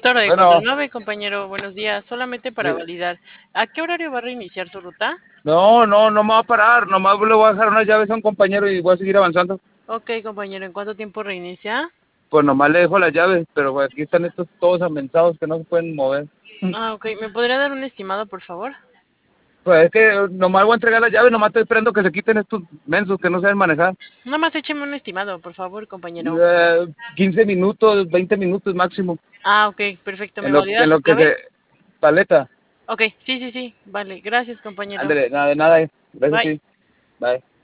Toro de Bueno, 49, compañero, buenos días. Solamente para sí. validar, ¿a qué horario va a reiniciar su ruta? No me va a parar, nomás le voy a dejar unas llaves a un compañero y voy a seguir avanzando. Ok, compañero, ¿en cuánto tiempo reinicia? Pues nomás le dejo las llaves, pero pues, aquí están estos todos amensados que no se pueden mover. Ah, ok, ¿me podría dar un estimado, por favor? Pues es que nomás voy a entregar las llaves, nomás estoy esperando que se quiten estos mensos que no saben manejar. Nada más écheme un estimado, por favor, compañero. 15 minutos, 20 minutos máximo, Ah, ok, perfecto. ¿Me en lo, valida en su lo que clave? se... Paleta, Ok, sí, sí, sí. Vale, gracias, compañero. ándale, nada, nada, gracias a Bye. ti, bye.